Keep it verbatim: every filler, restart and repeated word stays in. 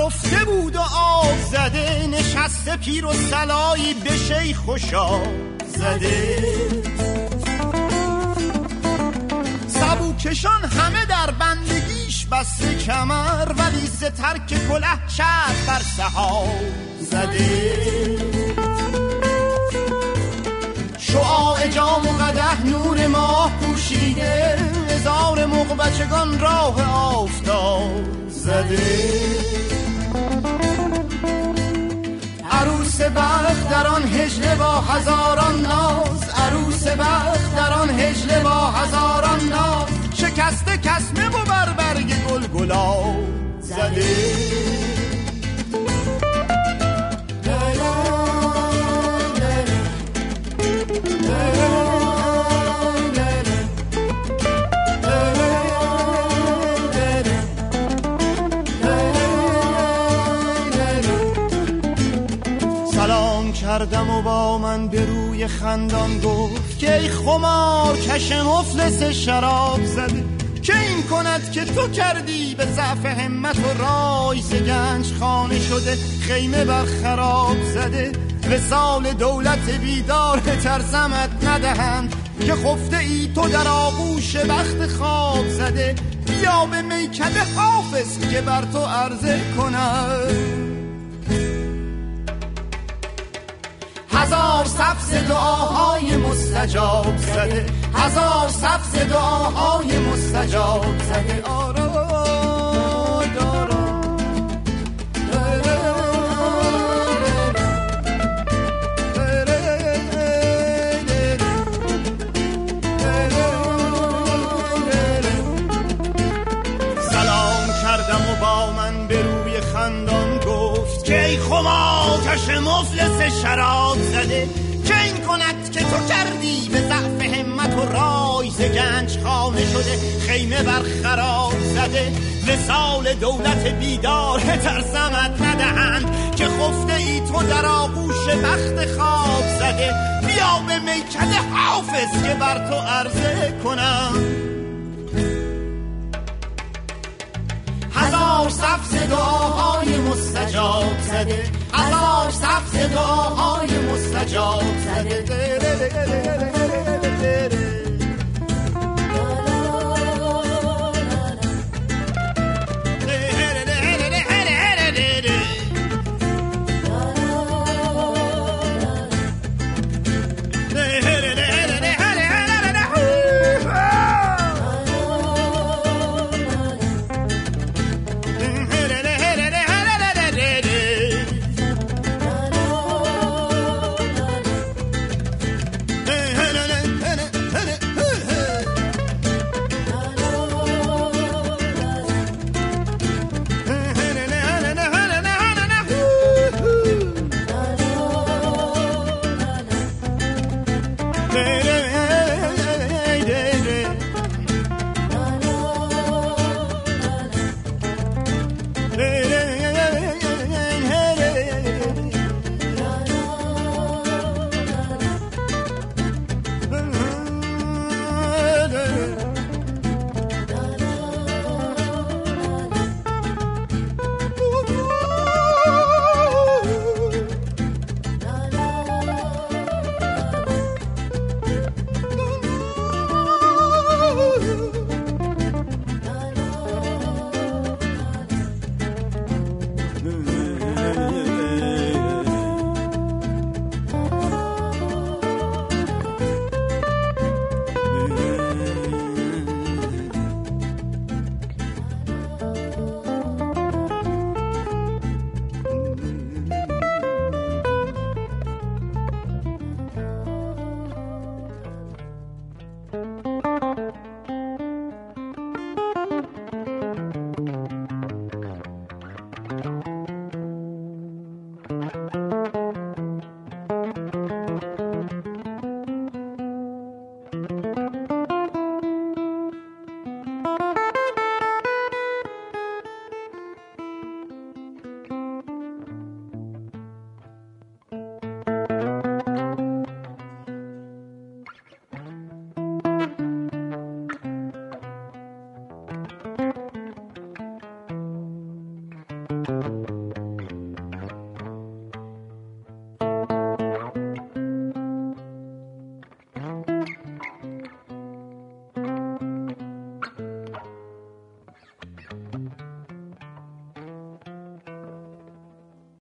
خفته بود و آب زده، نشسته پیر و سلایی به شیخ خوشا زده. سبوکشان همه در بندگیش بسته کمر، ولی ز ترک کله شرط بر سحاب زده. شعاع جام و قدح نور ماه پوشیده، هزار موق بچگان راه آفتاب زده. عروس بخت در آن هجله با هزاران ناز، عروس بخت در آن هجله با هزاران ناز، شکسته کسمه و بر برگ گل گلاب زده. کردم و با من به روی خندان گفت که ای خمار کش مفلس شراب زده، که این کند که تو کردی به ضعف همت و رای، ز گنج خانه شده خیمه بر خراب زده. وصال دولت بیدار ترسمت ندهند، که خفته ای تو در آغوش بخت خواب زده. بیا به میکده حافظ که بر تو عرضه کند، هزار سبز دعاهای مستجاب زده، هزار سبز دعاهای مستجاب زده. آرا دارا سلام کردم و با من به روی خندان گفت که ای خماکش مفلس شراب زده، که این کند که تو کردی به ضعف همت و رای، ز گنج خانه شده خیمه بر خراب زده. وصال دولت بیدار ترسمت ندهند، که خفته ای تو در آغوش بخت خواب زده. بیا به میکده حافظ که بر تو عرضه کنم، هزار سبز دعاهای مستجاب زده، هزار سبز دعاهای مستجاب زده.